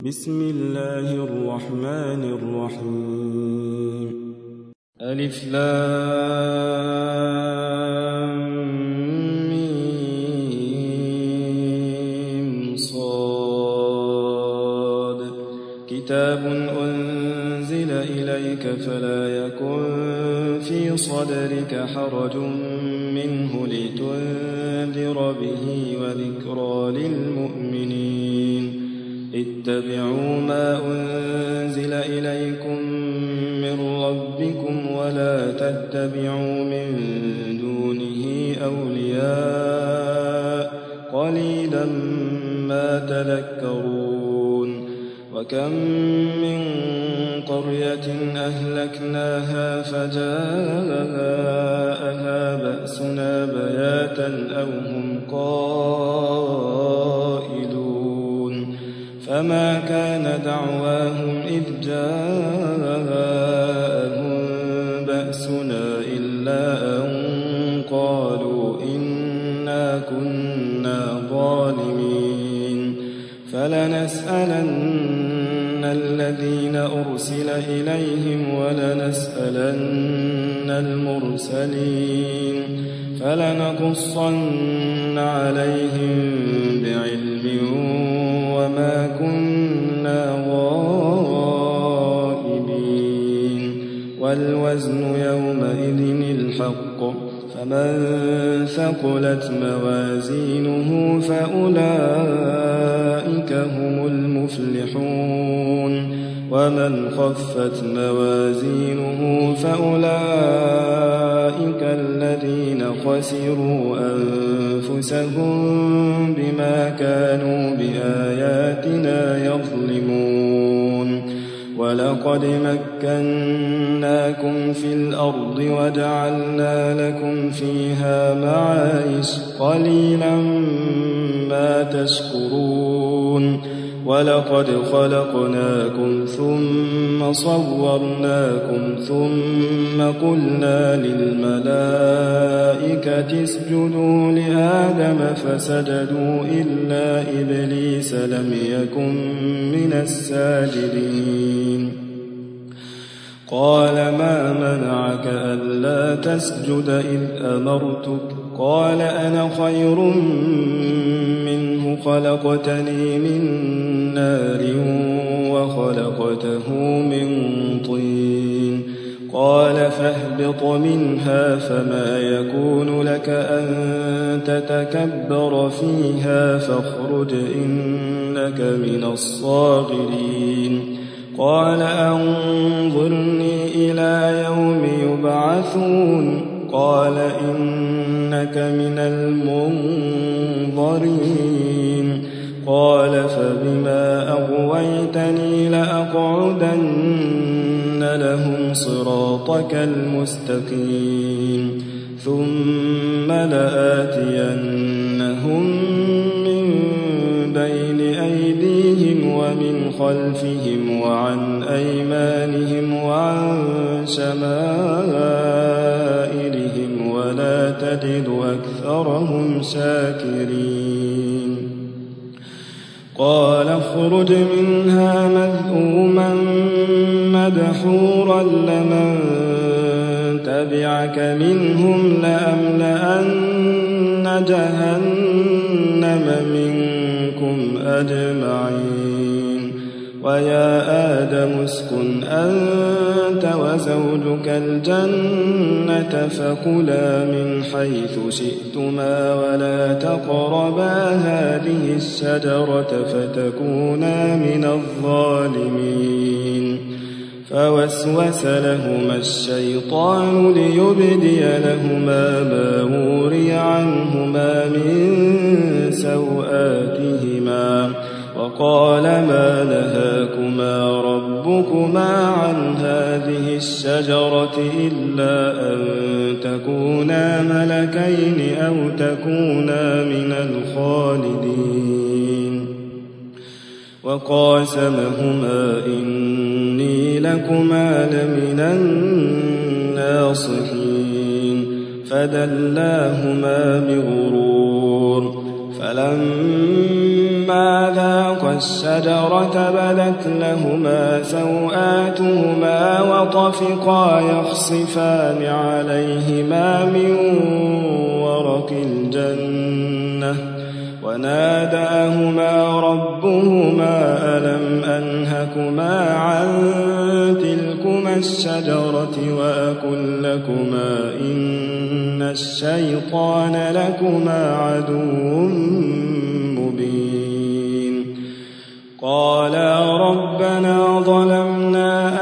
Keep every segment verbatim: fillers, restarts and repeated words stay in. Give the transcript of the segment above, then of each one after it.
بسم الله الرحمن الرحيم. ألف لام ميم صاد. كتاب أنزل إليك فلا يكن في صدرك حرج منه لتنذر به وذكرى للمؤمنين. اتبعوا ما أنزل إليكم من ربكم ولا تتبعوا من دونه أولياء قليلا ما تذكرون. وكم من قرية أهلكناها فجاءها بأسنا بياتا أو هم قائلون. فما كان دعواهم إذ جاءهم بأسنا إلا أن قالوا إنا كنا ظالمين. فلنسألن الذين أرسل إليهم ولنسألن المرسلين. فلنقصن عليهم بعلم وما كنا غائبين. والوزن يومئذ الحق فمن ثقلت موازينه فأولئك هم المفلحون. ومن خفت موازينه فأولئك الذين خسروا أنفسهم بما كانوا بآياتنا يظلمون. ولقد مكناكم في الأرض وجعلنا لكم فيها معايش قليلا ما تشكرون. ولقد خلقناكم ثم صورناكم ثم قلنا للملائكة اسجدوا لآدم فسجدوا إلا إبليس لم يكن من الساجدين. قال ما منعك ألا تسجد إذ أمرتك؟ قال أنا خير منه خلقتني من نار وخلقته من طين. قال فاهبط منها فما يكون لك أن تتكبر فيها فاخرج إنك من الصاغرين. قال أنظرني إلى يوم يبعثون. قال إنك من المنظرين. قال فبما أغويتني لأقعدن لهم صراطك المستقيم ثم لآتينهم من بين أيديهم ومن خلفهم وعن أيمانهم وعن شمائلهم ولا تجد أكثرهم شاكرين. قال اخرج منها مذءوما مدحورا لمن تبعك منهم لأملأن جهنم منكم أجمعين. ويا آدم اسكن أنت وزوجك الجنة فكلا من حيث شئتما ولا تقربا هذه الشجرة فتكونا من الظالمين. فوسوس لهما الشيطان ليبدي لهما ما وري عنهما من سوآتهما وقال ما نهاكما ربكما عن هذه الشجرة إلا أن تكونا ملكين أو تكونا من الخالدين. وقاسمهما إني لكما لمن الناصحين. فدلاهما بغرور فلما ذاقا الشجرة بدت لهما سوآتهما وطفقا يخصفان عليهما من ورق الجنة وناداهما ربهما ألم أنهكما عن تلكما الشجرة وأقل لكما إن الشيطان لكما عدو مبين قالا ربنا ظلمنا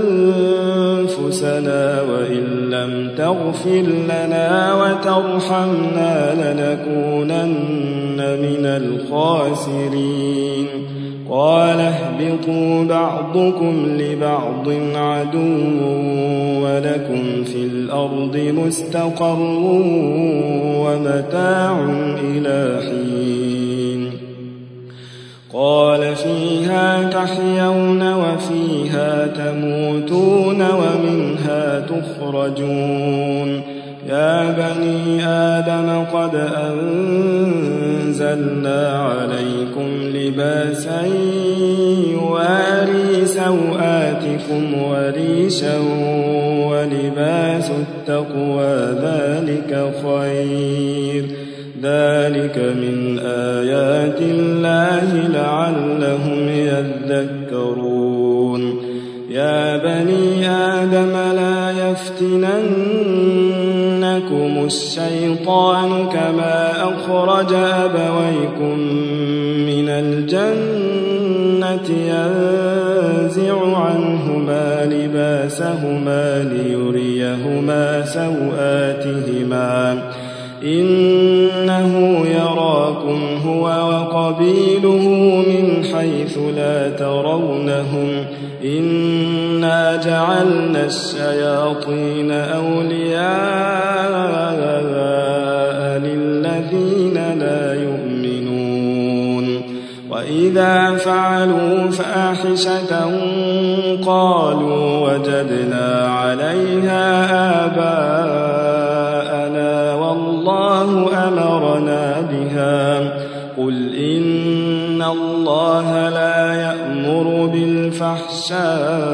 أنفسنا وإن لم تغفر لنا وترحمنا لنكونن من الخاسرين قال اهبطوا بعضكم لبعض عدو ولكم في الأرض مستقر ومتاع إلى حين قال فيها تحيون وفيها تموتون ومنها تخرجون يا بني آدم قد أنزلنا عليكم لباسا يواري سوآتكم وريشا ولباس التقوى ذلك خير ذلك من آيات الله لعلهم يذكرون يا بني آدم لا يفتننكم الشيطان كما أخرج أبويكم من الجنة ينزع عنهما لباسهما ليريهما سوآتهما إنه يراكم هو وقبيله من حيث لا ترونهم إنا جعلنا الشياطين أولياء للذين لا يؤمنون وإذا فعلوا فاحشة قالوا وجدنا عليها آباءنا والله أمرنا بها قل إن الله لا يأمر بالفحشاء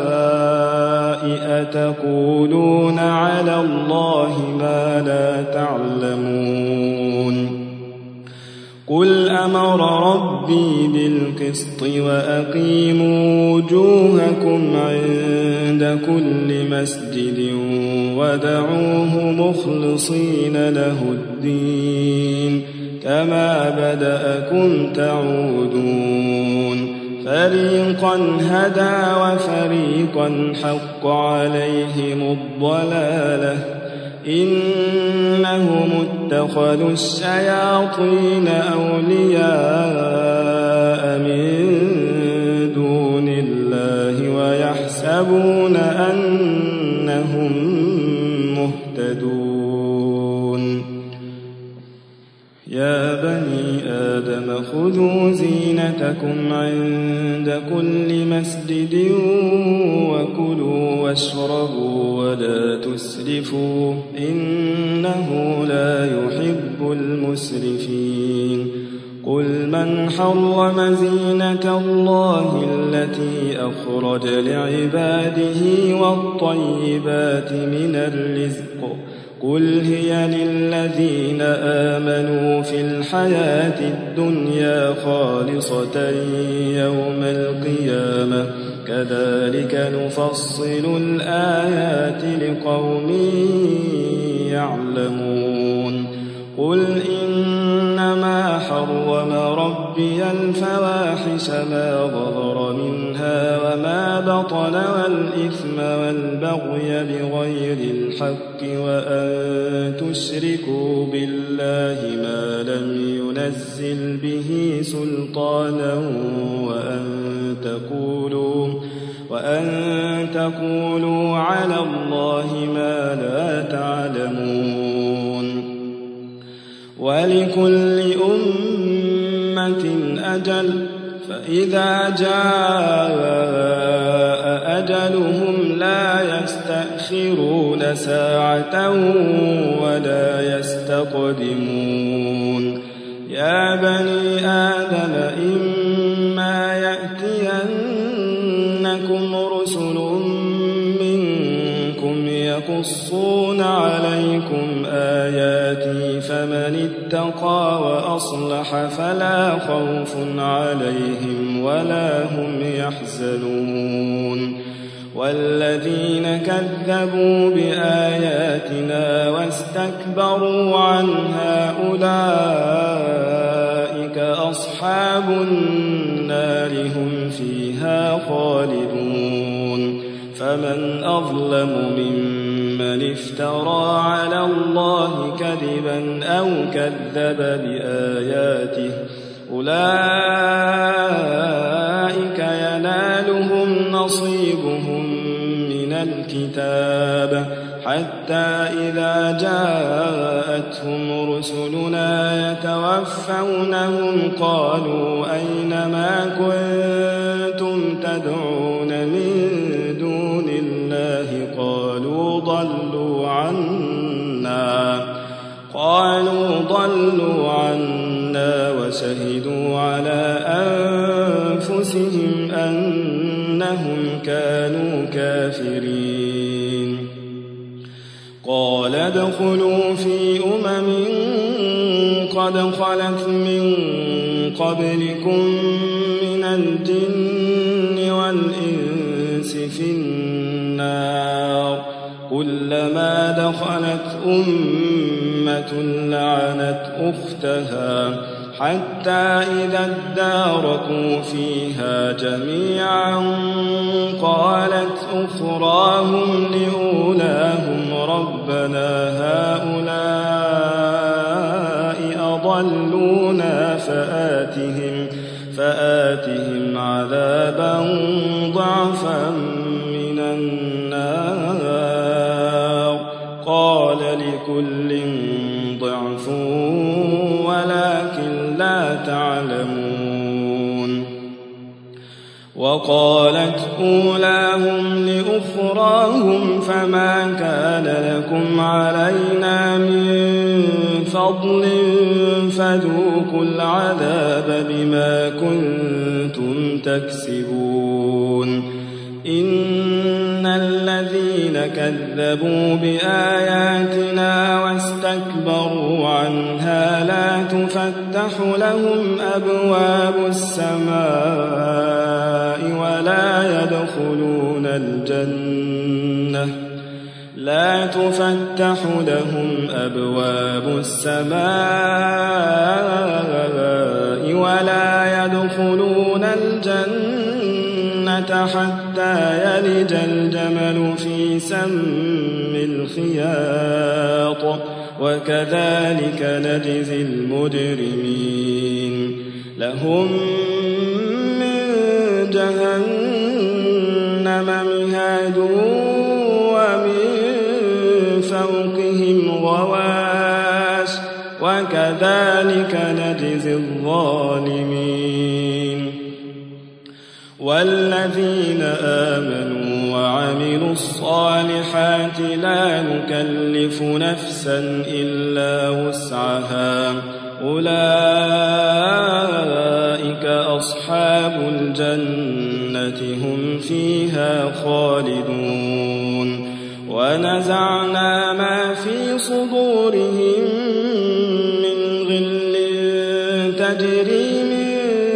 أتقولون على الله ما لا تعلمون قل أمر ربي بالقسط وأقيموا وجوهكم عند كل مسجد ودعوه مخلصين له الدين كما بدأكم تعودون فريقا هدى وفريقا حق عليهم الضلالة إنهم اتخذوا الشياطين أولياء من دون الله ويحسبون أنهم مهتدون يا بني آدم خذوا زينتكم عند كل مسجد وكلوا واشربوا ولا تسرفوا إنه لا يحب المسرفين قل من حرم زينة الله التي أخرج لعباده والطيبات من الرزق قل هي للذين آمنوا في الحياة الدنيا خالصة يوم القيامة كذلك نفصل الآيات لقوم يعلمون قل إنما حرم ربي الفواحش ما ظهر منها وما بطن والإثم والبغي بغير الحق وأن تشركوا بالله ما لم ينزل به سلطانا وأن تقولوا وأن تقولوا على الله ما لا تعلمون ولكل أمة أجل فإذا جاء أجلهم لا يستأخرون ساعة ولا يستقدمون يا بني آدم إما إليكم رسل منكم يقصون عليكم آياتي فمن اتقى وأصلح فلا خوف عليهم ولا هم يحزنون والذين كذبوا بآياتنا واستكبروا عنها أولئك أصحاب النار هم فيها خالدون فمن أظلم ممن افترى على الله كذبا أو كذب بآياته أولئك ينالهم نصيبهم من الكتاب حتى إذا جاءتهم رسلنا يتوفونهم قالوا أين ما كنتم تدعون من دون الله قالوا ضلوا عنا قالوا ضلوا عنا وشهدوا على أنفسهم أنهم كانوا كافرين قال ادخلوا في أمم قد خلت من قبلكم من الجن والإنس في النار كلما دخلت أمة لعنت أختها حتى إذا اداركوا فيها جميعا قالت أخراهم لأولاهم ربنا هؤلاء أضلونا فآتهم, فآتهم عذابا ضعفا من النار قال لكل ضعف ولكن لا تعلمون وقالت أولاهم لأخراهم فما كان لكم علينا من فضل فذوقوا العذاب بما كنتم تكسبون إن الذين كذبوا بآياتنا واستكبروا عنها لا تفتح لهم أبواب السماء ولا يدخلون الجنة لا تفتح لهم أبواب السماء ولا يدخلون الجنة حتى يلج الجمل في سم الخياط وكذلك نجزي المجرمين لهم من جهنم مهاد ومن فوقهم غواش وكذلك نجزي الظالمين والذين آمنوا وعملوا الصالحات لا نكلف نفسا إلا وسعها أولئك أصحاب الجنة هم فيها خالدون ونزعنا ما في صدورهم من غل تجري من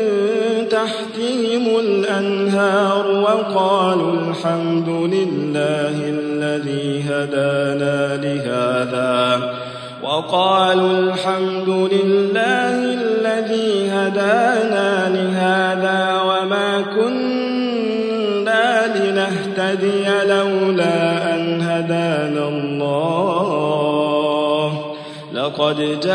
تحتهم الأنهار وقالوا الحمد لله الذي هدانا لهذا وقالوا الحمد لله الذي هدانا لهذا وما كنا لنهتدي لولا أن هدانا الله لقد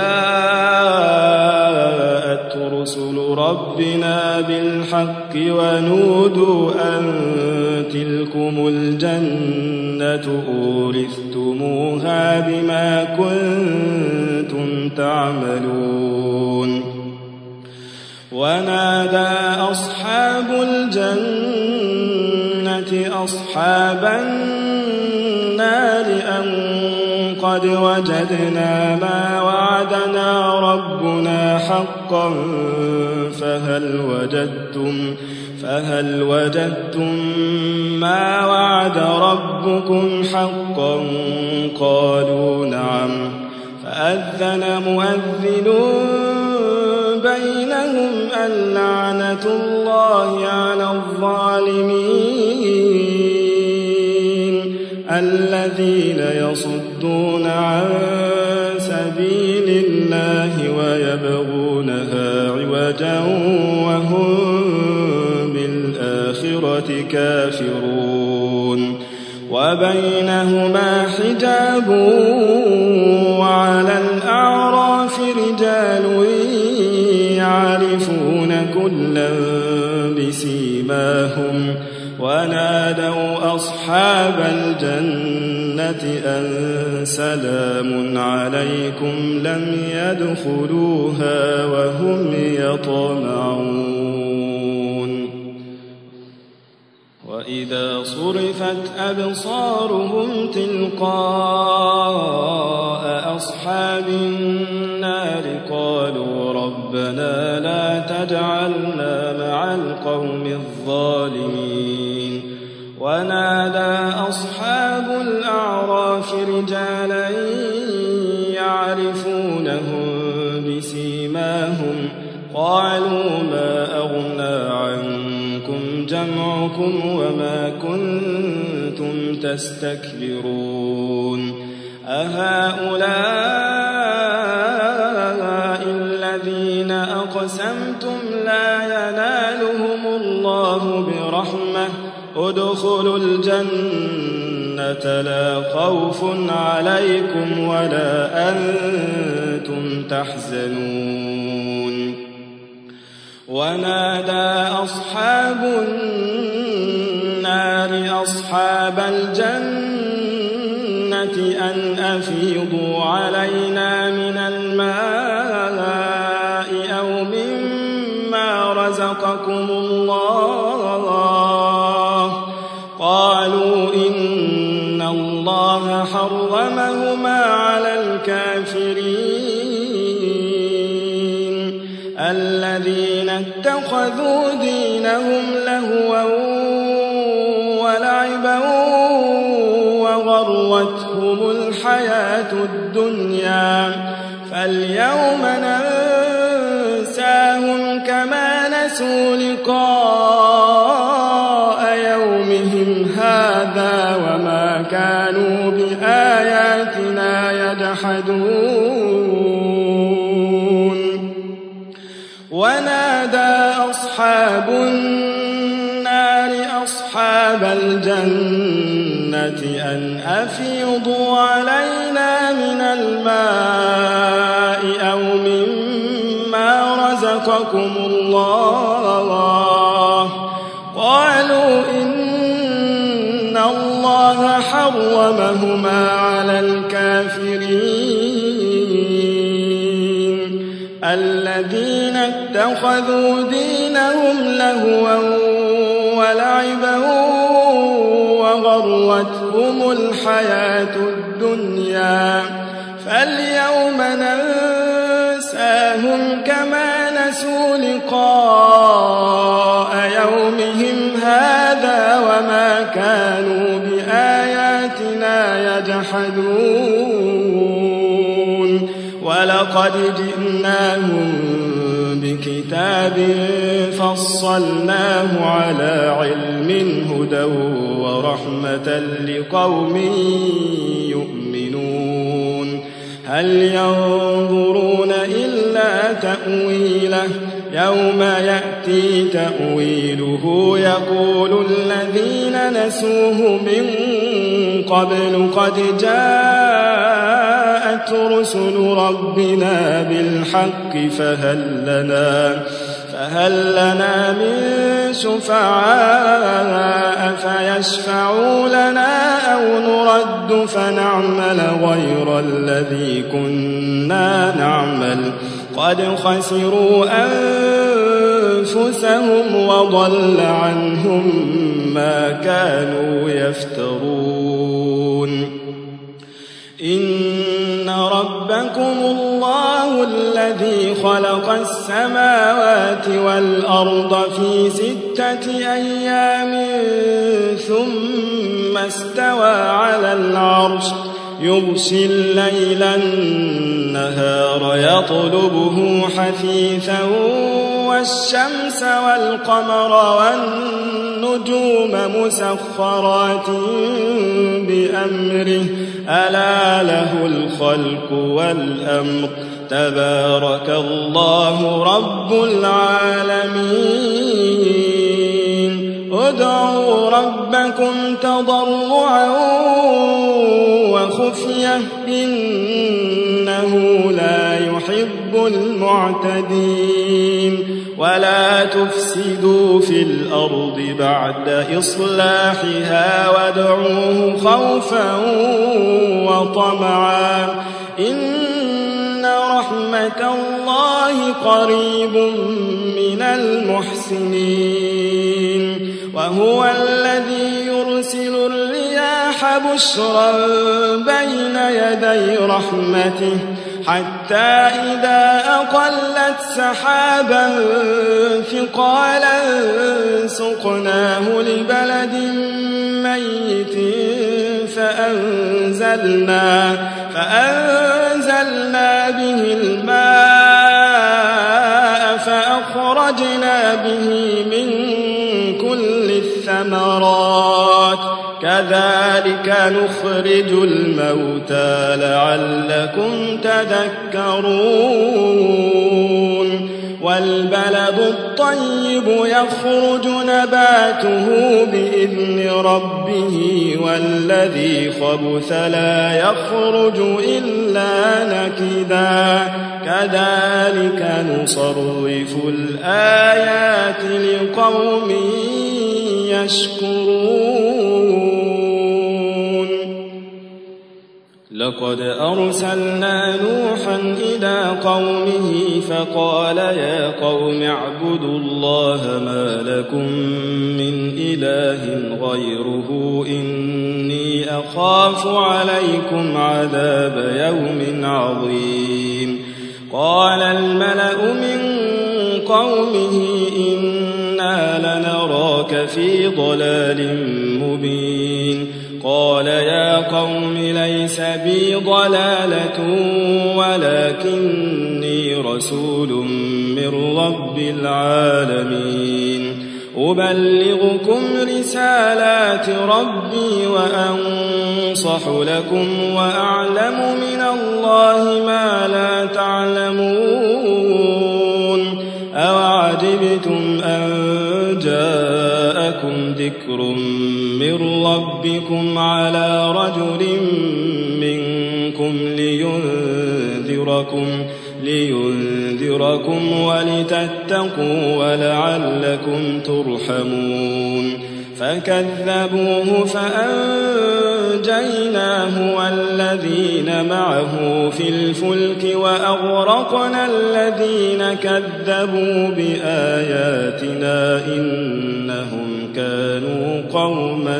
جاءت رسل ربنا بالحق ونودوا أن تلكم الجنة أورثتموها بما كنتم تعملون ونادى أصحاب الجنة أصحاب النار أن قد وجدنا ما وعدنا ربنا حقا فهل وجدتم فهل وجدتم ما وعد ربكم حقا قالوا نعم فأذن مؤذن بينهم اللعنة الله على الظالمين الذين يصدون عن سبيل الله ويبغونها عوجا وهم بالآخرة كافرون وبينهما حجاب وعلى الأعراف رجال يعرفون كلا بسيماهم ونادوا أصحاب الجنة أن سلام عليكم لم يدخلوها وهم يطمعون وإذا صرفت أبصارهم تلقاء أصحاب النار قالوا ربنا لا تجعلنا مع القوم الظالمين ونادى أصحاب الأعراف رجالا يعرفونهم بسيماهم قالوا ما أغنى عنكم جمعكم وما كنتم تستكبرون أهؤلاء الذين أقسمتم لا ينالهم الله برحمة ادخلوا الجنة لا خوف عليكم ولا أنتم تحزنون ونادى أصحاب النار أصحاب الجنة أن أفيضوا علينا من الماء أو مما رزقكم الله قالوا إن الله حرمهما على الكافرين الذين اتخذوا دينهم لهوا ولعبا وغرتهم الحياة الدنيا فاليوم ننساهم كما نسوا لقاء يومهم هذا وما كانوا بآياتنا يجحدون ونادى أصحاب النار أصحاب الجنة أن أفيضوا علينا من الماء أو مما رزقكم الله قالوا إن الله حرمهما على الكافرين الذين اتخذوا دينهم لهوا ولعبا وغرتهم الحياة الدنيا فاليوم ننساهم كما نسوا لقاء يومهم هذا وما كانوا بآياتنا يجحدون ولقد جئناهم بكتاب فصلناه على علم هدى ورحمة لقوم يؤمنون هل ينظرون إلا تأويله يوم يأتي تأويله يقول الذين نسوه من قبل قد جاءت رسل ربنا بالحق فهل لنا فهل لنا من شفعاء فيشفعوا لنا أو نرد فنعمل غير الذي كنا نعمل قد خسروا أنفسهم وضل عنهم ما كانوا يفترون إن ربكم الله الذي الذي خلق السماوات والأرض في ستة أيام ثم استوى على العرش يغشي الليل النهار يطلبه حثيثا والشمس والقمر والنجوم مسخرات بأمره ألا له الخلق والأمر تبارك الله رب العالمين ادعوا ربكم تضرعا وخفية إنه لا يحب المعتدين ولا تفسدوا في الأرض بعد إصلاحها وادعوه خوفا وطمعا إن رحمة الله قريب من المحسنين وهو الذي يرسل الرياح بشرا بين يدي رحمته حتى إذا أقلت سحابا ثقالا سقناه لبلد ميت فأنزلنا, فأنزلنا به الماء فأخرجنا به من كل الثمرات كذلك نخرج الموتى لعلكم تذكرون والبلد الطيب يخرج نباته بإذن ربه والذي خبث لا يخرج إلا نكدا كذلك نصرف الآيات لقوم يشكرون لقد أرسلنا نوحا إلى قومه فقال يا قوم اعبدوا الله ما لكم من إله غيره إني أخاف عليكم عذاب يوم عظيم قال الملأ من قومه إنا لنراك في ضلال مبين قال يا قوم ليس بي ضلالة ولكني رسول من رب العالمين أبلغكم رسالات ربي وأنصح لكم وأعلم من الله ما لا تعلمون أوعجبتم أن جاءكم ذكر من ربكم على رجل منكم لينذركم لينذركم ولتتقوا ولعلكم ترحمون فكذبوه فأنجيناه والذين معه في الفلك وأغرقنا الذين كذبوا بآياتنا إنهم كانوا قوما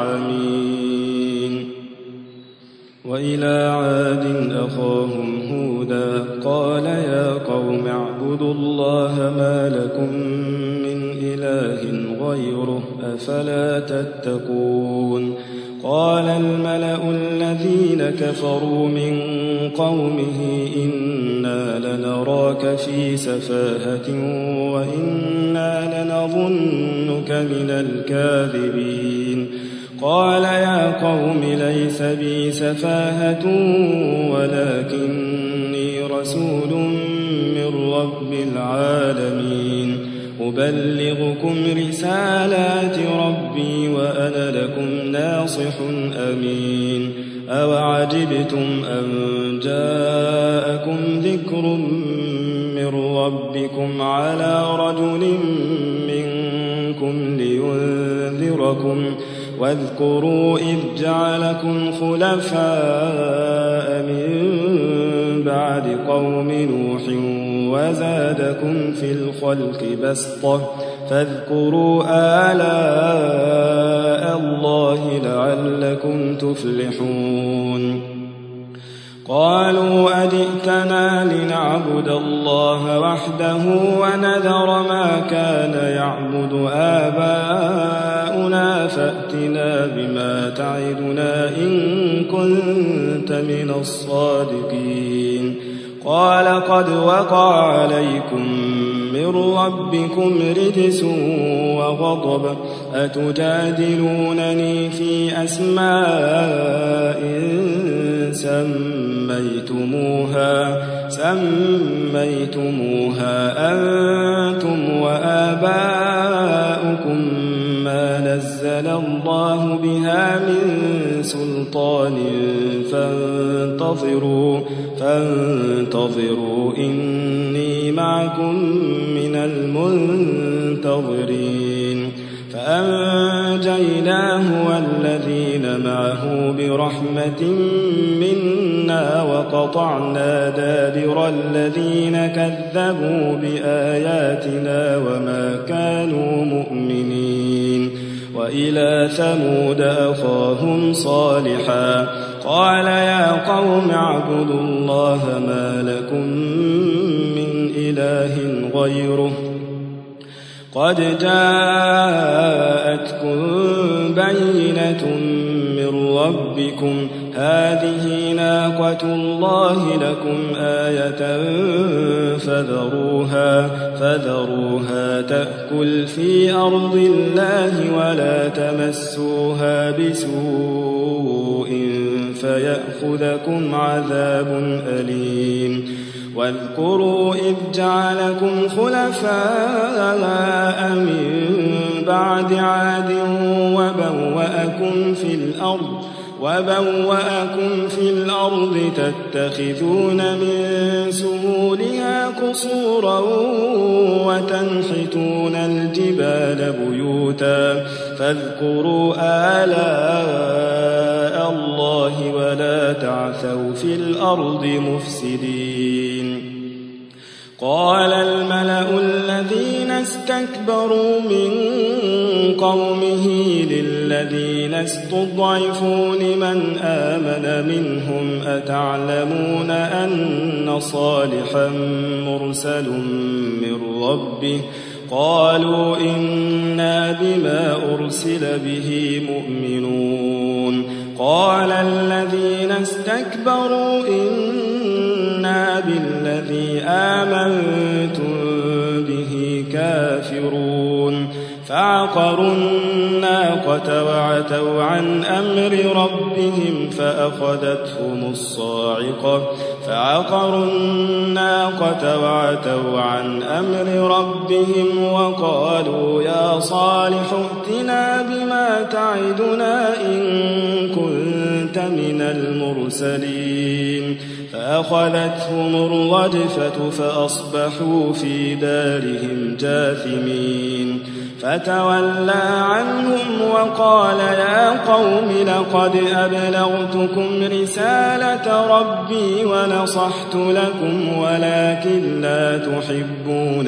عمين وإلى عاد أخاهم هودا قال يا قوم اعبدوا الله ما لكم من إله غيره أفلا تتقون قال الملأ الذين كفروا من قومه إنا لنراك في سفاهة وإنا لنظنك من الكاذبين قال يا قوم ليس بي سفاهة ولكني رسول من رب العالمين أبلغكم رسالات ربي وأنا لكم ناصح أمين أوعجبتم أن جاءكم ذكر من ربكم على رجل منكم لينذركم واذكروا إذ جعلكم خلفاء من بعد قوم نوح وزادكم في الخلق بسطة فاذكروا آلاء الله لعلكم تفلحون قالوا أجئتنا لنعبد نعبد الله وحده ونذر ما كان يعبد آباؤنا فأتنا بما تعدنا إن كنت من الصادقين قال قد وقع عليكم من ربكم رجس وغضب أتجادلونني في أسماء سميتموها سميتموها أنتم وآباؤكم ما نزل الله بها من سلطان فانتظروا فانتظروا إني معكم من المنتظرين فأنجيناه والذين معه برحمة منا وقطعنا دابر الذين كذبوا بآياتنا وما كانوا مؤمنين وإلى ثمود أخاهم صالحا قال يا قوم اعبدوا الله ما لكم من إله غيره قد جاءتكم بينة من ربكم هذه ناقة الله لكم آية فذروها فذروها تأكل في أرض الله ولا تمسوها بسوء فيأخذكم عذاب أليم واذكروا إذ جعلكم خلفاء من بعد عاد وبوأكم في الأرض وبوأكم في الأرض تتخذون من سهولها قصورا وتنحتون الجبال بيوتا فاذكروا آلاء الله ولا تعثوا في الأرض مفسدين قال الملأ الذين استكبروا من قومه للذين استضعفوا لمن آمن منهم أتعلمون أن صالحا مرسل من ربه قالوا إنا بما أرسل به مؤمنون قال الذين استكبروا إنا بالذي آمنتم به كافرون فعقروا الناقة وعتوا عن أمر ربهم فأخذتهم الصاعقة فعقروا الناقة وعتوا عن أمر ربهم وقالوا يا صالح ائتنا بما تعدنا إن كنت من المرسلين فأخذتهم الرجفة فأصبحوا في دارهم جاثمين فتولى عنهم وقال يا قوم لقد أبلغتكم رسالة ربي ونصحت لكم ولكن لا تحبون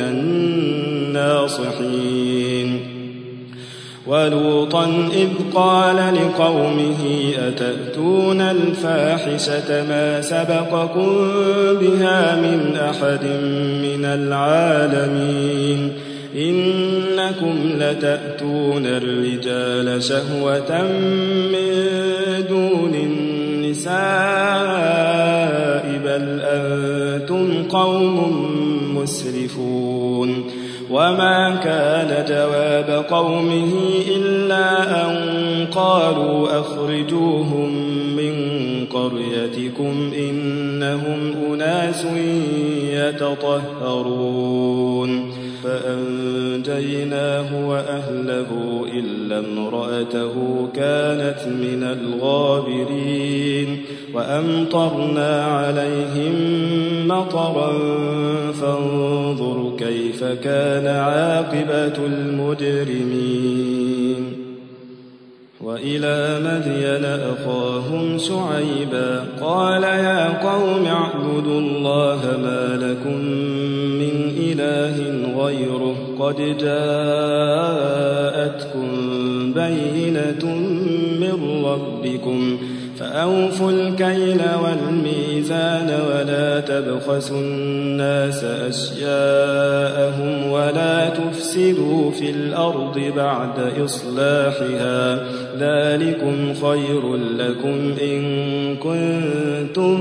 الناصحين ولوطا إذ قال لقومه أتأتون الفاحشة ما سبقكم بها من أحد من العالمين إنكم لتأتون الرجال شهوة من دون النساء بل أنتم قوم مسرفون وما كان جواب قومه إلا أن قالوا أخرجوهم من قريتكم إنهم أناس يتطهرون فأنجيناه وأهله إلا امرأته كانت من الغابرين وأمطرنا عليهم مطرا فانظر كيف كان عاقبة المجرمين وإلى مدين أخاهم شعيبا قال يا قوم اعبدوا الله ما لكم من إله غيره قد جاءتكم بينة من ربكم فأوفوا الكيل والميزان ولا تبخسوا الناس أشياءهم ولا تفسدوا في الأرض بعد إصلاحها ذلكم خير لكم إن كنتم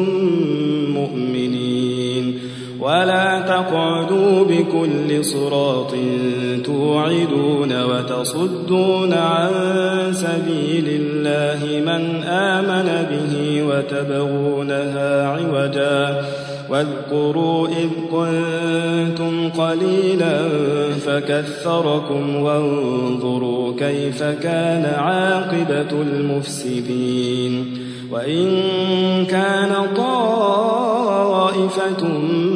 مؤمنين ولا تقعدوا بكل صراط توعدون وتصدون عن سبيل الله من آمن به وتبغونها عوجا واذكروا إذ كنتم قليلا فكثركم وانظروا كيف كان عاقبة المفسدين وإن كان طائفة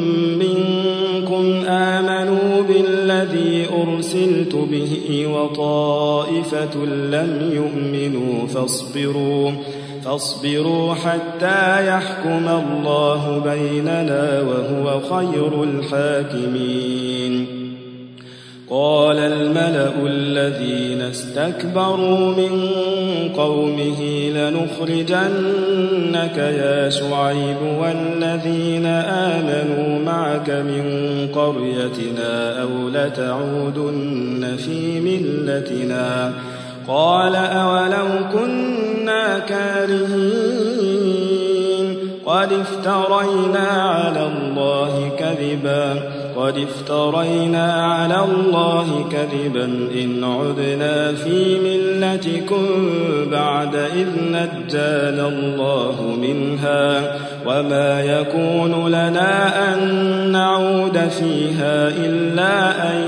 منكم آمنوا بالذي أرسلت به وطائفة لم يؤمنوا فاصبروا فاصبروا حتى يحكم الله بيننا وهو خير الحاكمين قال الملأ الذين استكبروا من قومه لنخرجنك يا شعيب والذين آمنوا معك من قريتنا أو لتعودن في ملتنا قال أولو كنا كارهين قد افترينا على الله كذبا قد افترينا على الله كذبا إن عدنا في ملتكم بعد إذ نجانا الله منها وما يكون لنا أن نعود فيها إلا أن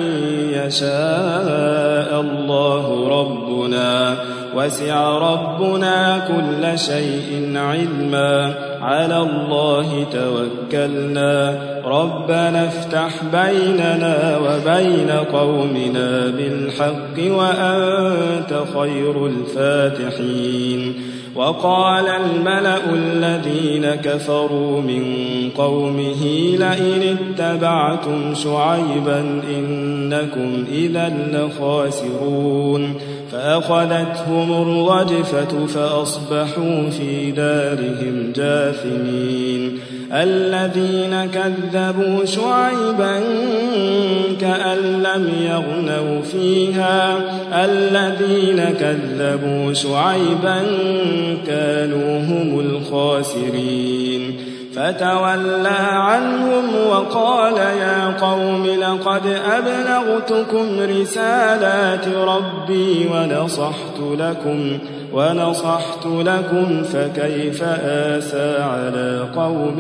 يشاء الله ربنا وسع ربنا كل شيء علما على الله توكلنا ربنا افتح بيننا وبين قومنا بالحق وأنت خير الفاتحين وقال الملأ الذين كفروا من قومه لئن اتبعتم شعيبا إنكم إذا لخاسرون فأخذتهم الرجفة فأصبحوا في دارهم جاثمين الذين كذبوا شعيبا كأن لم يغنوا فيها الذين كذبوا شعيبا كانوا هم الخاسرين فتولى عنهم وقال يا قوم لقد أبلغتكم رسالات ربي ونصحت لكم ونصحت لكم فكيف آسى على قوم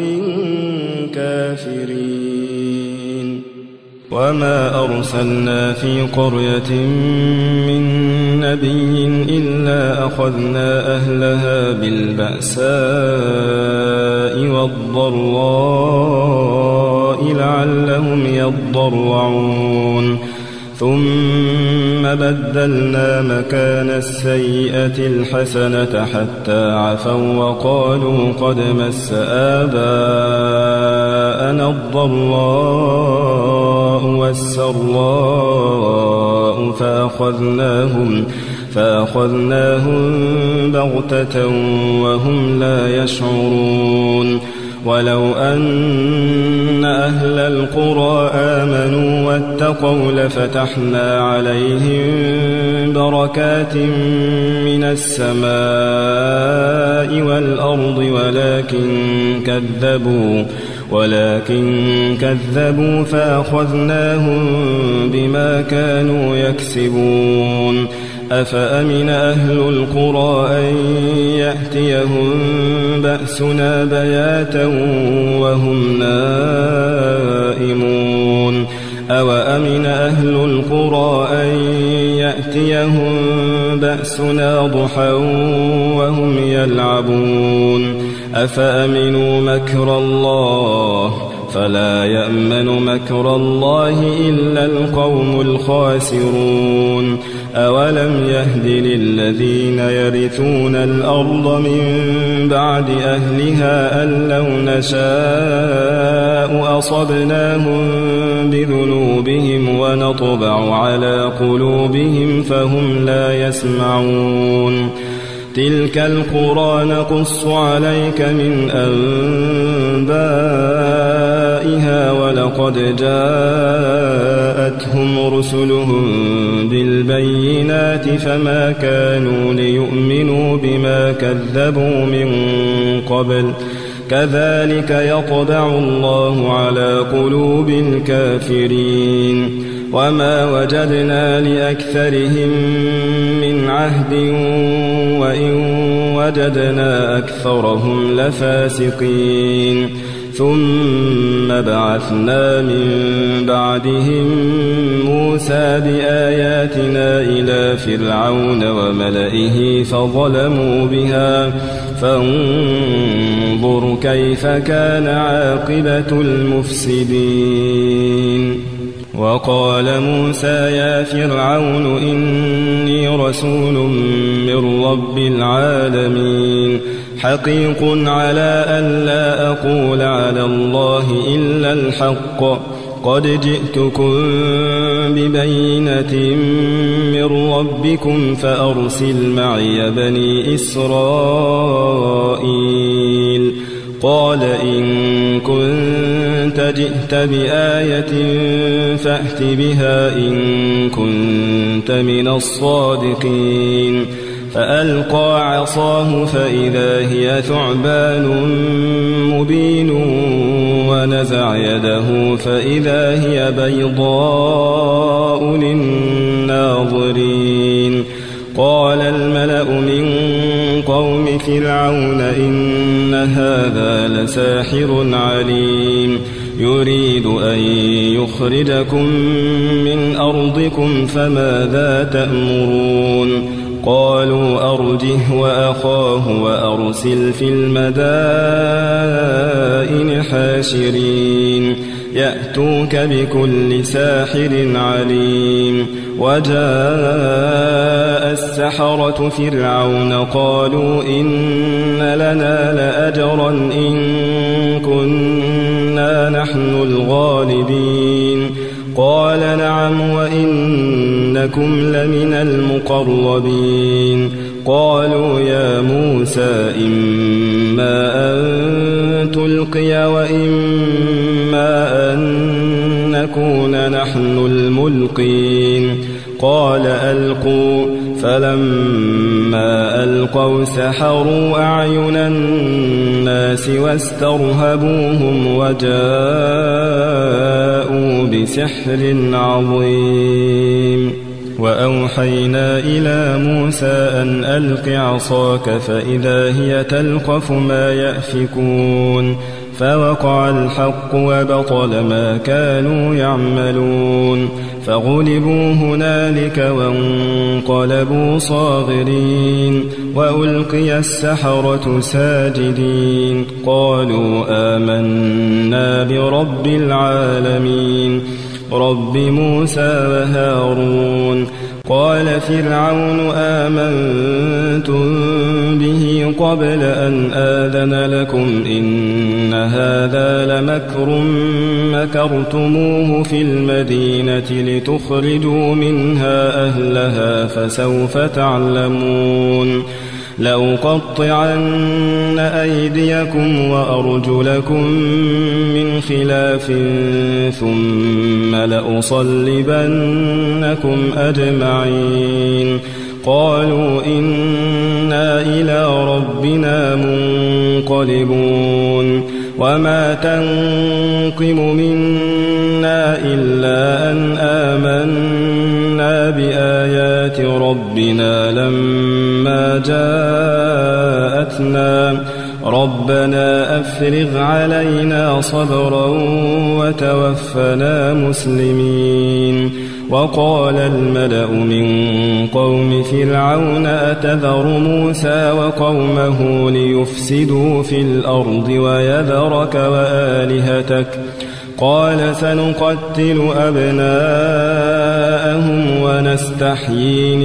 كافرين وما أرسلنا في قرية من نبي إلا أخذنا أهلها بالبأساء والضراء لعلهم يضرعون ثم بدلنا مكان السيئة الحسنة حتى عفوا وقالوا قد مس آباءنا الضراء والسراء فأخذناهم فأخذناهم بغتة وهم لا يشعرون ولو أن أهل القرى آمنوا واتقوا لفتحنا عليهم بركات من السماء والأرض ولكن كذبوا ولكن كذبوا فأخذناهم بما كانوا يكسبون أفأمن أهل القرى أن يأتيهم بأسنا بياتا وهم نائمون أوأمن أهل القرى أن يأتيهم بأسنا ضحى وهم يلعبون أفأمنوا مكر الله فلا يأمن مكر الله إلا القوم الخاسرون أولم يهد للذين يرثون الأرض من بعد أهلها أن لو نشاء أصبناهم بذنوبهم ونطبع على قلوبهم فهم لا يسمعون تلك القرى نقص عليك من أنبائها ولقد جاءتهم رسلهم بالبينات فما كانوا ليؤمنوا بما كذبوا من قبل كذلك يطبع الله على قلوب الكافرين وما وجدنا لأكثرهم من عهد وإن وجدنا أكثرهم لفاسقين ثم بعثنا من بعدهم موسى بآياتنا إلى فرعون وملئه فظلموا بها فانظر كيف كان عاقبة المفسدين وقال موسى يا فرعون إني رسول من رب العالمين حقيق على أن لا أقول على الله إلا الحق قد جئتكم ببينة من ربكم فأرسل معي بني إسرائيل قال إن كنت جئت بآية فأت بها إن كنت من الصادقين فألقى عصاه فإذا هي ثعبان مبين ونزع يده فإذا هي بيضاء للناظرين قال الملأ من قوم فرعون إن هذا لساحر عليم يريد أن يخرجكم من أرضكم فماذا تأمرون قالوا أرجه وأخاه وأرسل في المدائن حاشرين يأتوك بكل ساحر عليم وجاء السحرة فرعون قالوا إن لنا لأجرا إن كنا نحن الغالبين قال نعم وإنكم لمن المقربين قالوا يا موسى إما أن تلقي وإما أن نكون نحن الملقين قال ألقوا فلما ألقوا سحروا أعين الناس واسترهبوهم وجاءوا بسحر عظيم وأوحينا إلى موسى أن ألق عصاك فإذا هي تلقف ما يأفكون فوقع الحق وبطل ما كانوا يعملون فغلبوا هنالك وانقلبوا صاغرين وألقي السحرة ساجدين قالوا آمنا برب العالمين رب موسى وهارون قال فرعون آمنتم به قبل أن آذن لكم إن هذا لمكر مكرتموه في المدينة لتخرجوا منها أهلها فسوف تعلمون لأقطعن أيديكم وأرجلكم من خلاف ثم لأصلبنكم أجمعين قالوا إنا إلى ربنا منقلبون وما تنقم منا إلا أن آمنا بآيات ربنا لما جاءتنا ربنا أفرغ علينا صبرا وتوفنا مسلمين وقال الملأ من قوم فرعون أتذر موسى وقومه ليفسدوا في الأرض ويذرك وآلهتك قال سنقتل أبناءهم ونستحيي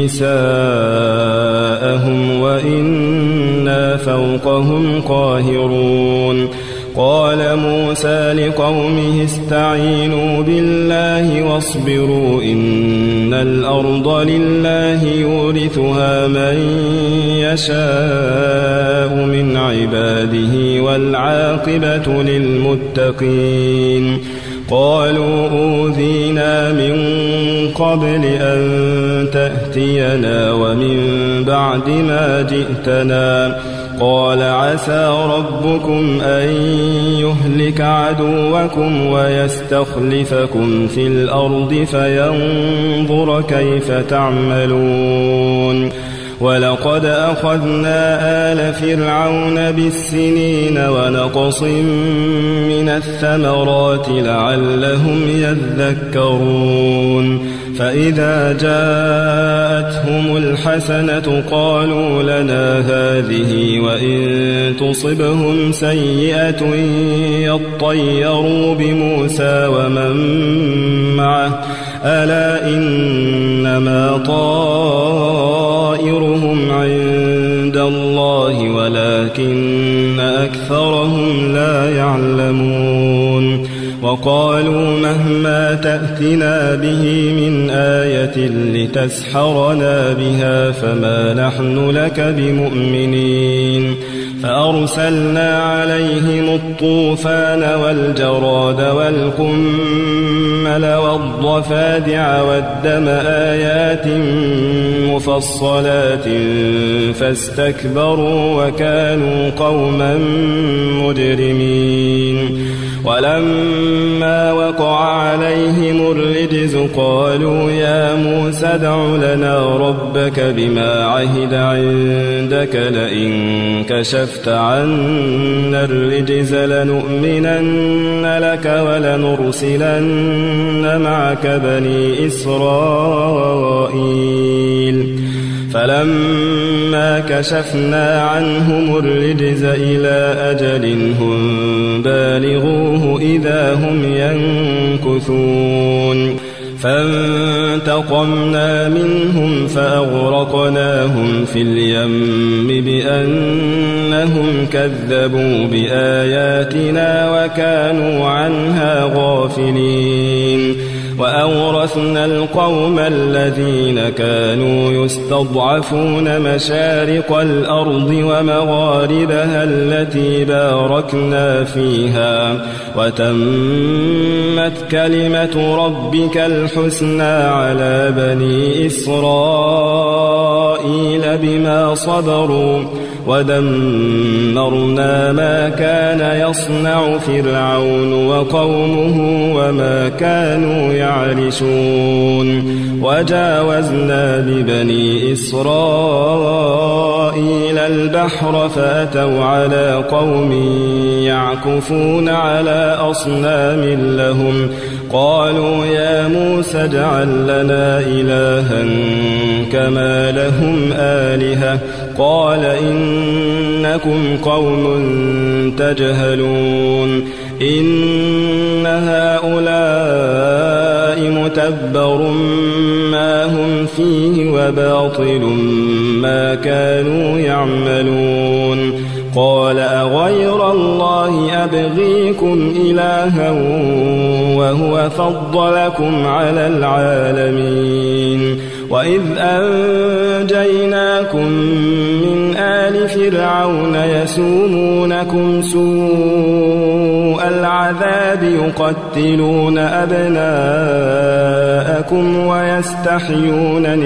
نساءهم وإنا فوقهم قاهرون قال موسى موسى لقومه استعينوا بالله واصبروا إن الأرض لله يورثها من يشاء من عباده والعاقبة للمتقين قالوا أوذينا من قبل أن تأتينا ومن بعد ما جئتنا قال عسى ربكم أن يهلك عدوكم ويستخلفكم في الأرض فينظر كيف تعملون ولقد أخذنا آل فرعون بالسنين ونقص من الثمرات لعلهم يذكرون فإذا جاءتهم الحسنة قالوا لنا هذه وإن تصبهم سيئة يطيروا بموسى ومن معه ألا إنما طائرهم عند الله ولكن أكثرهم لا يعلمون وقالوا مهما تأتنا به من آية لتسحرنا بها فما نحن لك بمؤمنين فأرسلنا عليهم الطوفان والجراد والقمل والضفادع والدم آيات مفصلات فاستكبروا وكانوا قوما مجرمين ولما وقع عليهم الرجز قالوا يا موسى ادع لنا ربك بما عهد عندك لئن كشفت عنا الرجز لنؤمنن لك ولنرسلن معك بني إسرائيل فلما كشفنا عنهم الرجز إلى أجل هم بالغوه إذا هم ينكثون فانتقمنا منهم فأغرقناهم في اليم بأنهم كذبوا بآياتنا وكانوا عنها غافلين وأورثنا القوم الذين كانوا يستضعفون مشارق الأرض ومغاربها التي باركنا فيها وتمت كلمة ربك الحسنى على بني إسرائيل بما صبروا ودمرنا ما كان يصنع فرعون وقومه وما كانوا يعرشون وجاوزنا ببني إسرائيل البحر فأتوا على قوم يعكفون على أصنام لهم قالوا يا موسى اجعل لنا إلها كما لهم آلهة قال إنكم قوم تجهلون إن هؤلاء متبر ما هم فيه وباطل ما كانوا يعملون قال أغير الله أبغيكم إلها وهو فضلكم على العالمين وإذ أنجيناكم من آل فرعون يسومونكم سوء العذاب يقتلون أبناءكم ويستحيون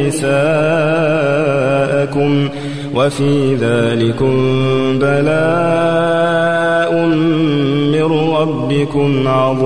نساءكم وفي ذلكم بلاء من ربكم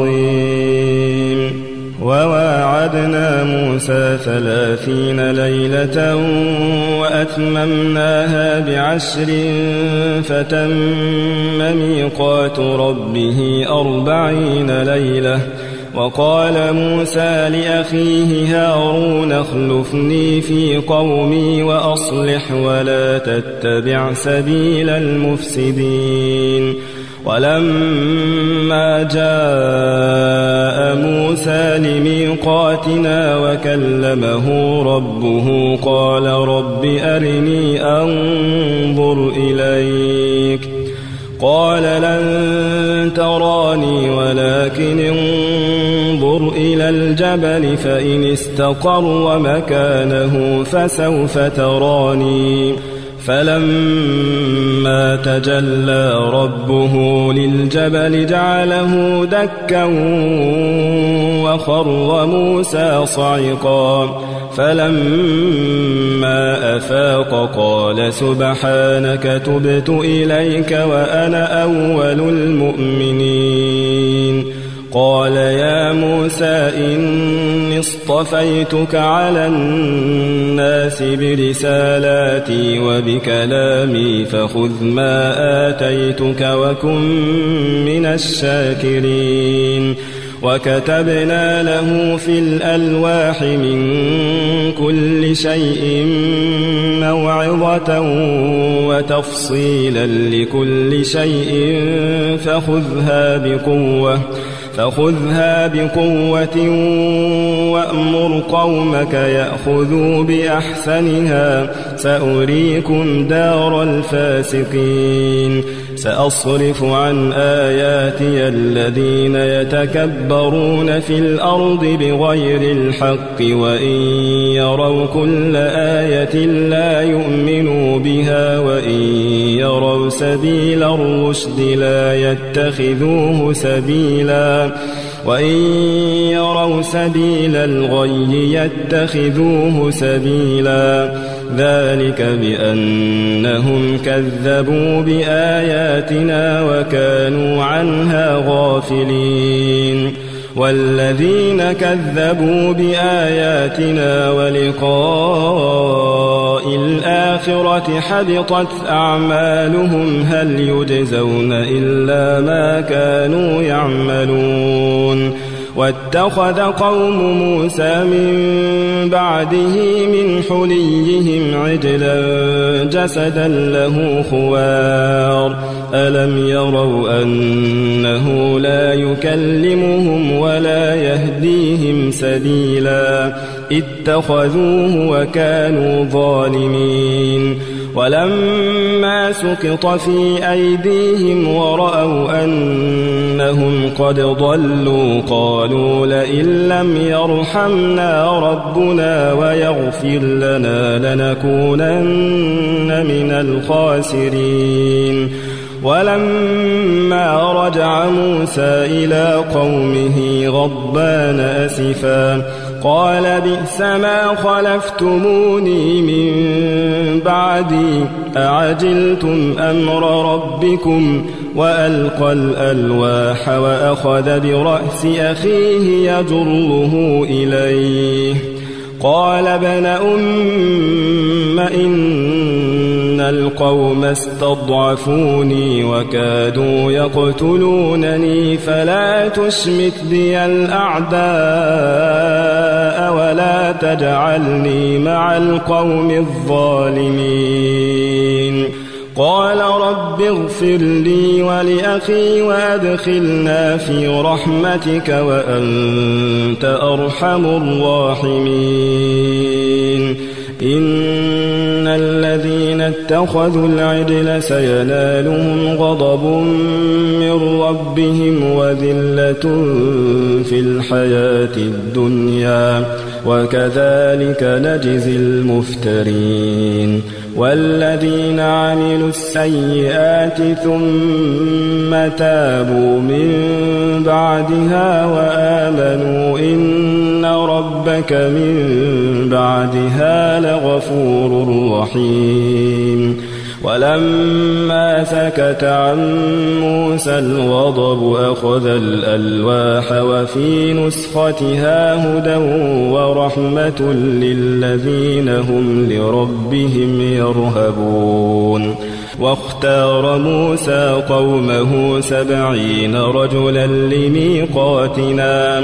عظيم وواعدنا موسى ثلاثين ليلة وأتممناها بعشر فتم ميقات ربه أربعين ليلة وقال موسى لأخيه هارون اخلفني في قومي وأصلح ولا تتبع سبيل المفسدين ولما جاء موسى لميقاتنا وكلمه ربه قال رب أرني أنظر إليك قال لن تراني ولكن انظر إلى الجبل فإن استقر مكانه فسوف تراني فلما تجلى ربه للجبل جعله دكا وخر موسى صعقا فلما أفاق قال سبحانك تبت إليك وأنا أول المؤمنين قال يا موسى إني اصطفيتك على الناس برسالاتي وبكلامي فخذ ما آتيتك وكن من الشاكرين وكتبنا له في الألواح من كل شيء موعظة وتفصيلا لكل شيء فخذها بقوة فخذها بقوة وأمر قومك يأخذوا بأحسنها سأريكم دار الفاسقين سأصرف عن آياتي الذين يتكبرون في الأرض بغير الحق وإن يروا كل آية لا يؤمنوا بها وإن يروا سبيل الرشد لا يتخذوه سبيلا وإن يروا سبيل الغي يتخذوه سبيلا ذلك بأنهم كذبوا بآياتنا وكانوا عنها غافلين والذين كذبوا بآياتنا ولقاء الآخرة حبطت أعمالهم هل يجزون إلا ما كانوا يعملون واتخذ قوم موسى من بعده من حليهم عجلا جسدا له خوار ألم يروا أنه لا يكلمهم ولا يهديهم سبيلا اتخذوه وكانوا ظالمين ولما سقط في أيديهم ورأوا أنهم قد ضلوا قالوا لئن لم يرحمنا ربنا ويغفر لنا لنكونن من الخاسرين ولما رجع موسى إلى قومه غضبان أسفا قال بئس ما خلفتموني من بعدي أعجلتم أمر ربكم وألقى الألواح وأخذ برأس أخيه يجره إليه قال ابن أم إن القوم استضعفوني وكادوا يقتلونني فلا تشمت بي الأعداء ولا تجعلني مع القوم الظالمين قال رب اغفر لي ولأخي وأدخلنا في رحمتك وأنت أرحم الراحمين إن الذين اتخذوا العجل سينالهم غضب من ربهم وذلة في الحياة الدنيا وكذلك نجزي المفترين والذين عملوا السيئات ثم تابوا من بعدها وآمنوا إن ربك من بعدها لغفور رحيم ولما سكت عن موسى الغضب أخذ الألواح وفي نسختها هدى ورحمة للذين هم لربهم يرهبون واختار موسى قومه سبعين رجلا لميقاتنا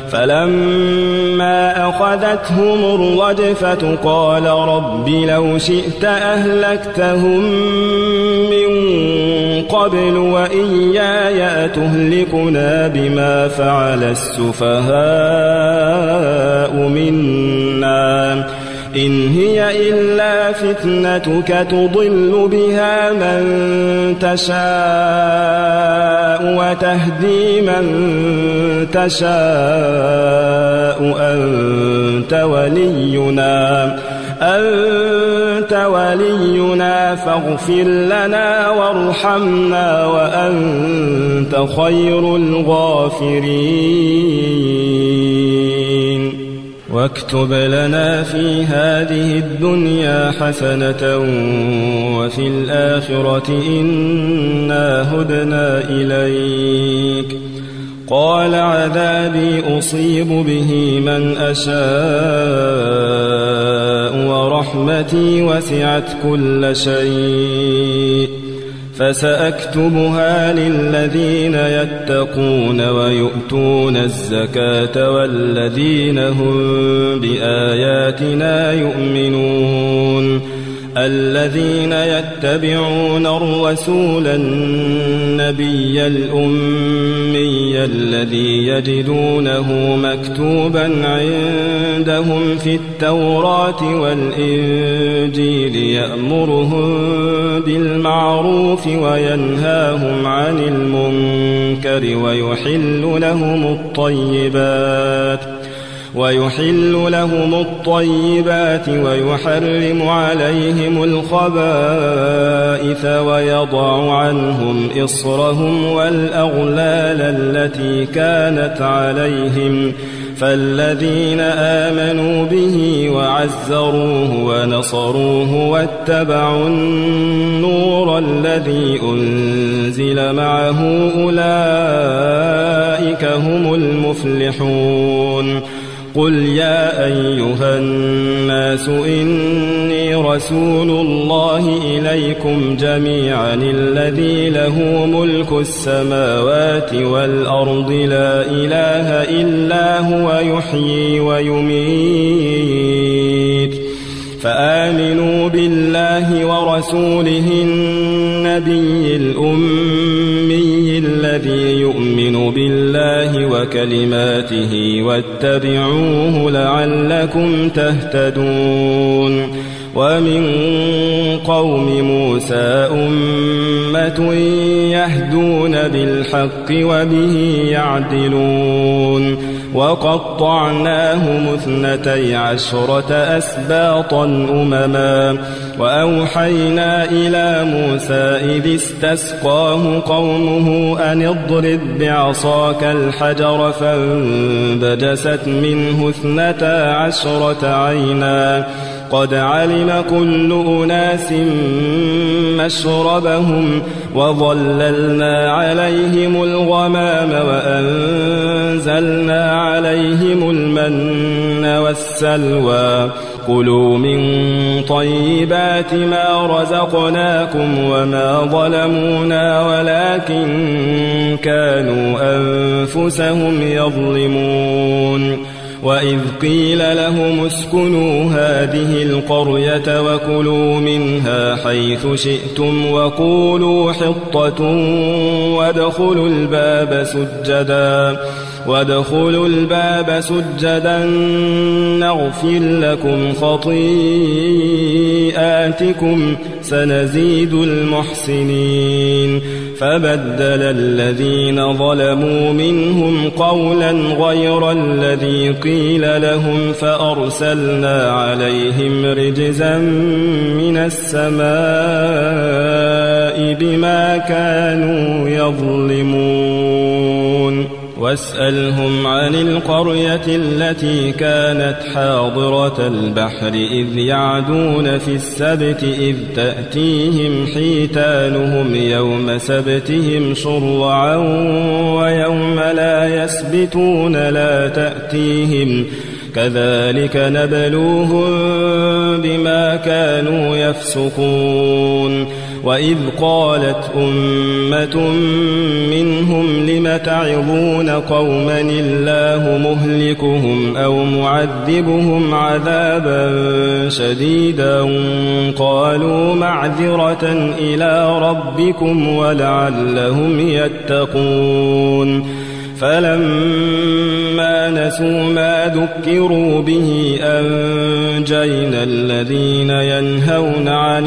فلما أخذتهم الرجفة قال رب لو شئت أهلكتهم من قبل وإياي أتهلكنا بما فعل السفهاء منا إن هي إلا فتنتك تضل بها من تشاء وتهدي من تشاء أنت ولينا أنت ولينا فاغفر لنا وارحمنا وأنت خير الغافرين واكتب لنا في هذه الدنيا حسنة وفي الآخرة إنا هدنا إليك قال عذابي أصيب به من أشاء ورحمتي وسعت كل شيء فسأكتبها للذين يتقون ويؤتون الزكاة والذين هم بآياتنا يؤمنون الذين يتبعون الرسول النبي الأمي الذي يجدونه مكتوبا عندهم في التوراة والإنجيل يأمرهم بالمعروف وينهاهم عن المنكر ويحل لهم الطيبات ويحل لهم الطيبات ويحرم عليهم الخبائث ويضع عنهم إصرهم والأغلال التي كانت عليهم فالذين آمنوا به وعزروه ونصروه واتبعوا النور الذي أنزل معه أولئك هم المفلحون قل يا أيها الناس إني رسول الله إليكم جميعا الذي له ملك السماوات والأرض لا إله إلا هو يحيي ويميت فآمنوا بالله ورسوله النبي الأمي الذي يؤمن بالله وكلماته واتبعوه لعلكم تهتدون ومن قوم موسى أمة يهدون بالحق وبه يعدلون وقطعناهم اثنتي عشرة أسباطا أمما وأوحينا إلى موسى إذ استسقاه قومه أن اضرب بعصاك الحجر فانبجست منه اثنتا عشرة عينا قد علم كل أناس مشربهم وظللنا عليهم الغمام وأنزلنا عليهم المن والسلوى كلوا من طيبات ما رزقناكم وما ظلمونا ولكن كانوا أنفسهم يظلمون وإذ قيل لهم اسكنوا هذه القرية وكلوا منها حيث شئتم وقولوا حطة وادخلوا الباب سجدا وادخلوا الباب سجدا نغفر لكم خطيئاتكم سنزيد المحسنين فبدل الذين ظلموا منهم قولا غير الذي قيل لهم فأرسلنا عليهم رجزا من السماء بما كانوا يظلمون واسألهم عن القرية التي كانت حاضرة البحر إذ يعدون في السبت إذ تأتيهم حيتانهم يوم سبتهم شرعا ويوم لا يسبتون لا تأتيهم كذلك نبلوهم بما كانوا يفسقون وإذ قالت أمة منهم لم تعظون قوما الله مهلكهم أو معذبهم عذابا شديدا قالوا معذرة إلى ربكم ولعلهم يتقون فلما نسوا ما ذكروا به أنجينا الذين ينهون عن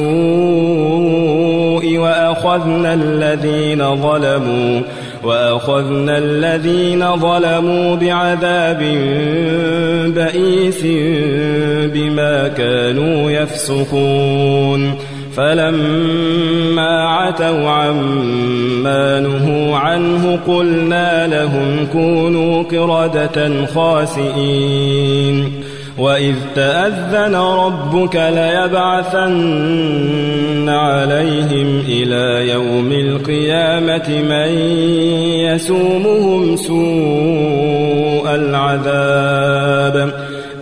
السوء وأخذنا الذين ظلموا وأخذنا الذين ظلموا بعذاب بئيس بما كانوا يفسقون فلما عتوا عما نهوا عنه قلنا لهم كونوا قردة خاسئين وإذ تأذن ربك ليبعثن عليهم إلى يوم القيامة من يسومهم سوء العذاب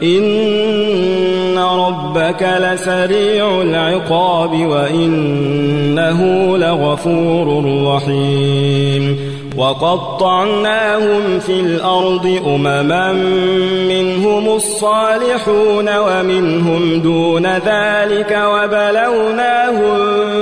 إن ربك لسريع العقاب وإنه لغفور رحيم وقطعناهم في الأرض أمما منهم الصالحون ومنهم دون ذلك وبلوناهم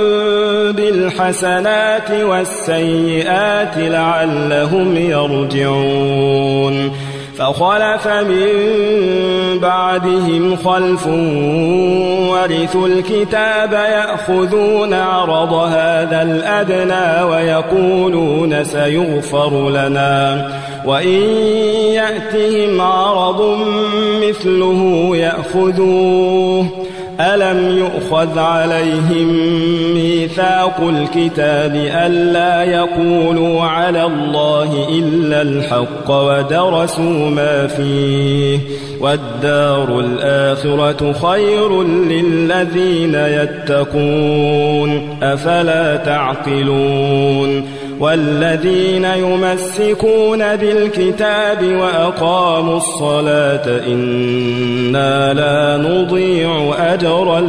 بالحسنات والسيئات لعلهم يرجعون فخلف من بعدهم خلف ورثوا الكتاب يأخذون عرض هذا الأدنى ويقولون سيغفر لنا وإن يأتهم عرض مثله يأخذوه ألم يؤخذ عليهم ميثاق الكتاب ألا يقولوا على الله إلا الحق ودرسوا ما فيه والدار الآخرة خير للذين يتقون أفلا تعقلون والذين يمسكون بالكتاب وأقاموا الصلاة إنا لا نضيع أجر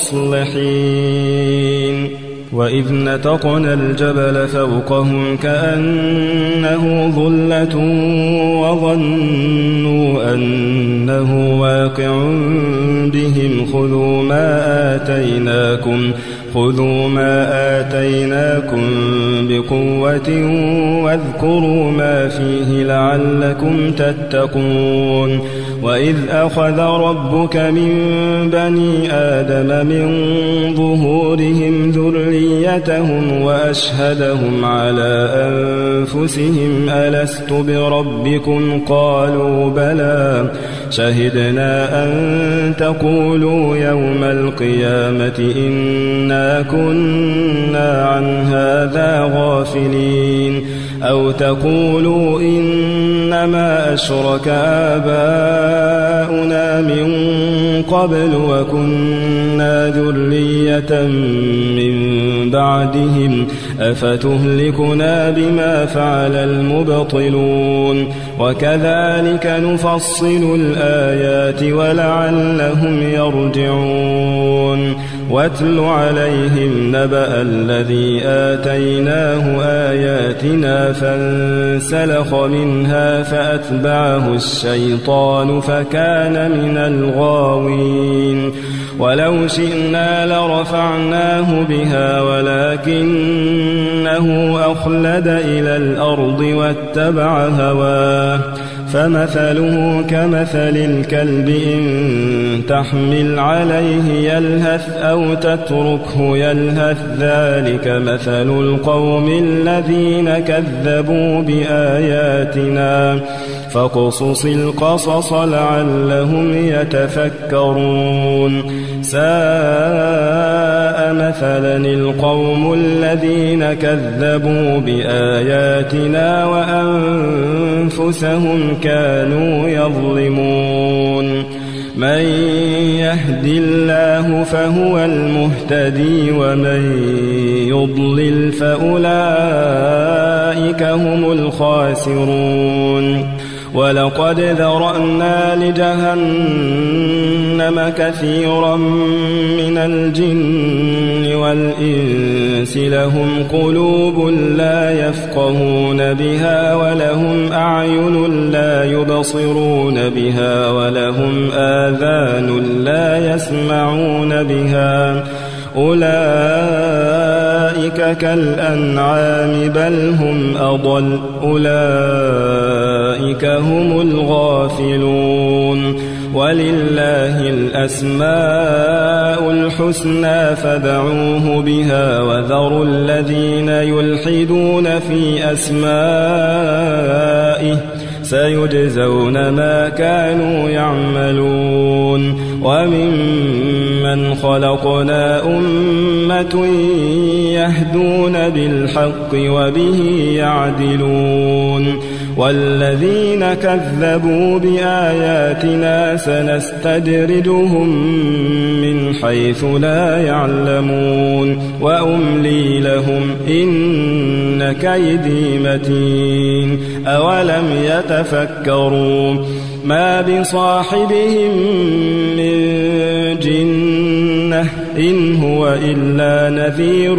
المصلحين وإذ نتقنا الجبل فوقهم كأنه ظلة وظنوا أنه واقع بهم خذوا ما آتيناكم خذوا ما آتيناكم بقوة واذكروا ما فيه لعلكم تتقون وإذ أخذ ربك من بني آدم من ظهورهم ذريتهم وأشهدهم على أنفسهم ألست بربكم قالوا بلى شهدنا أن تقولوا يوم القيامة إنا كنا عن هذا غافلين أو تقولوا إنما أشرك آباؤنا من قبل وكنا ذرية من بعدهم أفتهلكنا بما فعل المبطلون وكذلك نفصل الآيات ولعلهم يرجعون واتل عليهم نبأ الذي آتيناه آياتنا فانسلخ منها فأتبعه الشيطان فكان من الغاوين ولو شئنا لرفعناه بها ولكنه أخلد إلى الأرض واتبع هواه فمثله كمثل الكلب إن تحمل عليه يلهث أو تتركه يلهث ذلك مثل القوم الذين كذبوا بآياتنا فاقصص القصص لعلهم يتفكرون ساء مثلا القوم الذين كذبوا بآياتنا وأنفسهم كانوا يظلمون من يهد الله فهو المهتدي ومن يضلل فأولئك هم الخاسرون ولقد ذرأنا لجهنم كثيرا من الجن والإنس لهم قلوب لا يفقهون بها ولهم أعين لا يبصرون بها ولهم آذان لا يسمعون بها أولئك أولئك كالأنعام بل هم أضل أولئك هم الغافلون ولله الأسماء الحسنى فادعوه بها وذروا الذين يلحدون في أسمائه سيجزون ما كانوا يعملون وممن خلقنا أمة يهدون بالحق وبه يعدلون والذين كذبوا بآياتنا سنستدرجهم من حيث لا يعلمون وأملي لهم إن كيدي متين أولم يتفكروا ما بصاحبهم من جنة إن هو إلا نذير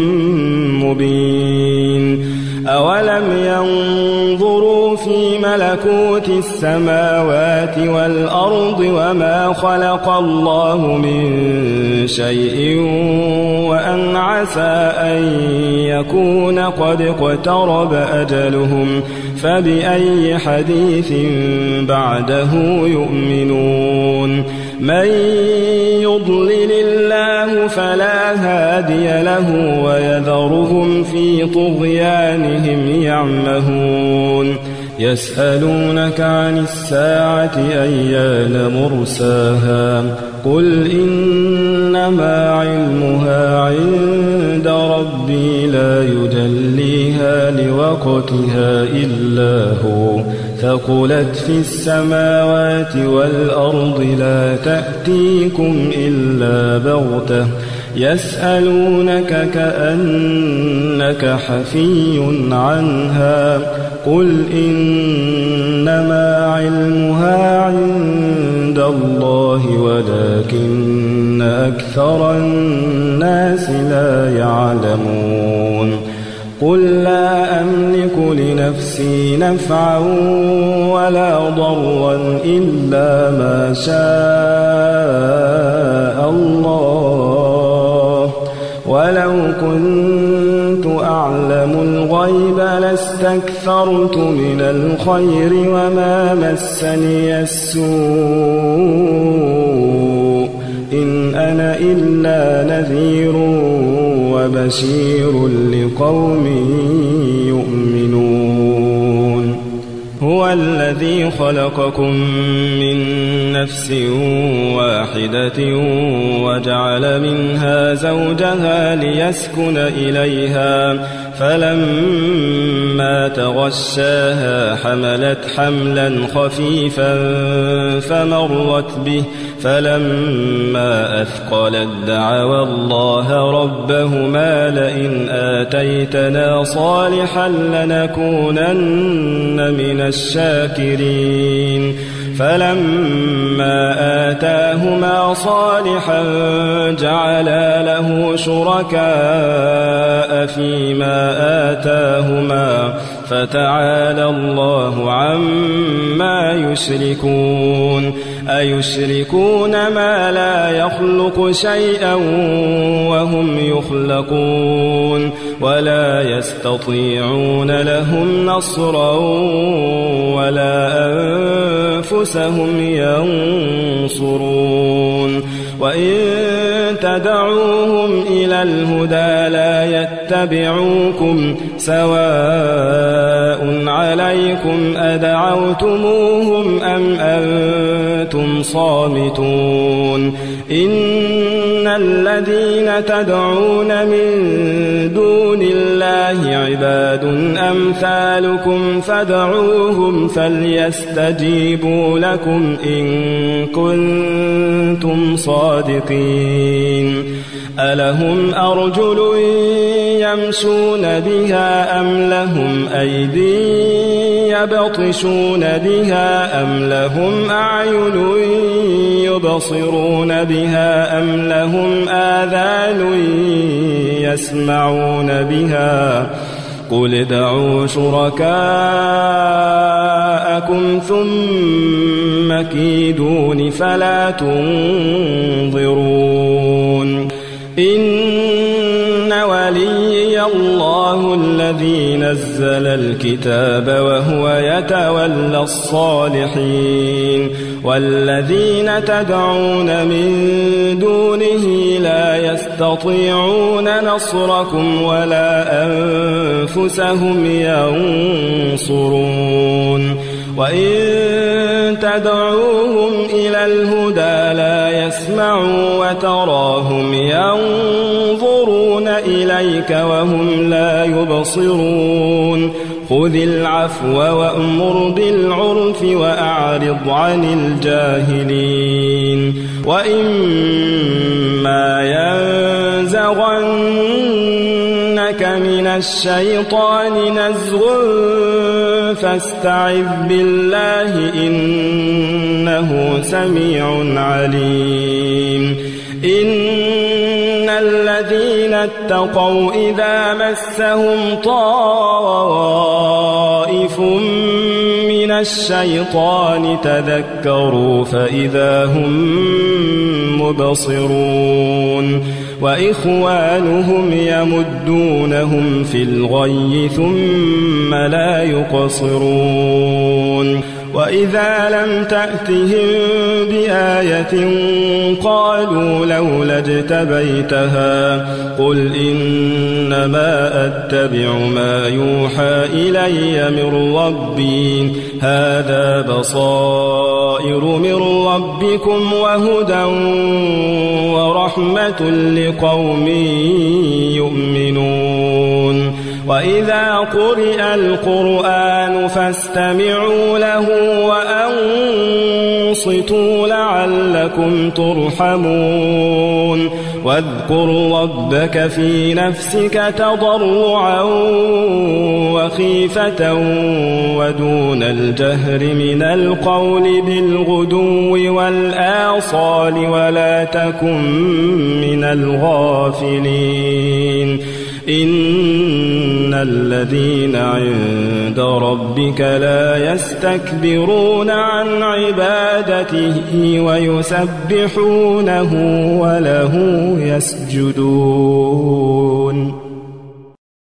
مبين أولم ينظروا في ملكوت السماوات والأرض وما خلق الله من شيء وأن عسى أن يكون قد اقترب أجلهم فبأي حديث بعده يؤمنون من يضلل الله فلا هادي له ويذرهم في طغيانهم يعمهون يسألونك عن الساعة أيان مرساها قل إنما علمها عند ربي لا يجليها لوقتها إلا هو ثقلت في السماوات والأرض لا تأتيكم إلا بغتة يسألونك كأنك حفي عنها قل إنما علمها عند الله ولكن أكثر الناس لا يعلمون قل لا أملك لنفسي نفعا ولا ضرا إلا ما شاء الله ولو كنت أعلم الغيب لاستكثرت من الخير وما مسني السوء إن أنا إلا نذير وبشير لقوم يؤمنون هو الذي خلقكم من نفس واحدة وجعل منها زوجها ليسكن إليها فلما تغشاها حملت حملا خفيفا فمرت به فلما أثقلت دعوا الله ربهما لئن آتيتنا صالحا لنكونن من الشاكرين فلما آتاهما صالحا جعلا له شركاء فيما آتاهما فتعالى الله عما يشركون أيشركون ما لا يخلق شيئا وهم يخلقون ولا يستطيعون لهم نصرا ولا أنفسهم ينصرون وإن تدعوهم إلى الهدى لا يتبعوكم سواء عليكم أدعوتموهم أم أنتم صامتون إن الذين تدعون من دون الله عباد أمثالكم فادعوهم فليستجيبوا لكم إن كنتم صادقين ألهم أرجل يمشون بها أم لهم أيدي يبطشون بها أم لهم أعين يبصرون بها أم لهم آذان يسمعون بها قل ادعوا شركاءكم ثم كيدون فلا تنظرون إن ولي الذي نزل الكتاب وهو يتولى الصالحين والذين تدعون من دونه لا يستطيعون نصركم ولا أنفسهم ينصرون وإن تدعوهم إلى الهدى لا يسمعوا وتراهم ينظرون إليك وهم لا يبصرون خذ العفو وأمر بالعرف وأعرض عن الجاهلين وإما ينزغنك من الشيطان نزغ فاستعذ بالله إنه سميع عليم إن الذين اتقوا إذا مسهم طائف من الشيطان تذكروا فإذا هم مبصرون وإخوانهم يمدونهم في الغي ثم لا يقصرون وإذا لم تأتهم بآية قالوا لولا اجتبيتها قل إنما أتبع ما يوحى إلي من ربي هذا بصائر من ربكم وهدى ورحمة لقوم يؤمنون وإذا قرئ القرآن فاستمعوا له وأنصتوا لعلكم ترحمون واذكر ربك في نفسك تضرعا وخيفة ودون الجهر من القول بالغدو والآصال ولا تكن من الغافلين إن الذين عند ربك لا يستكبرون عن عبادته ويسبحونه وله يسجدون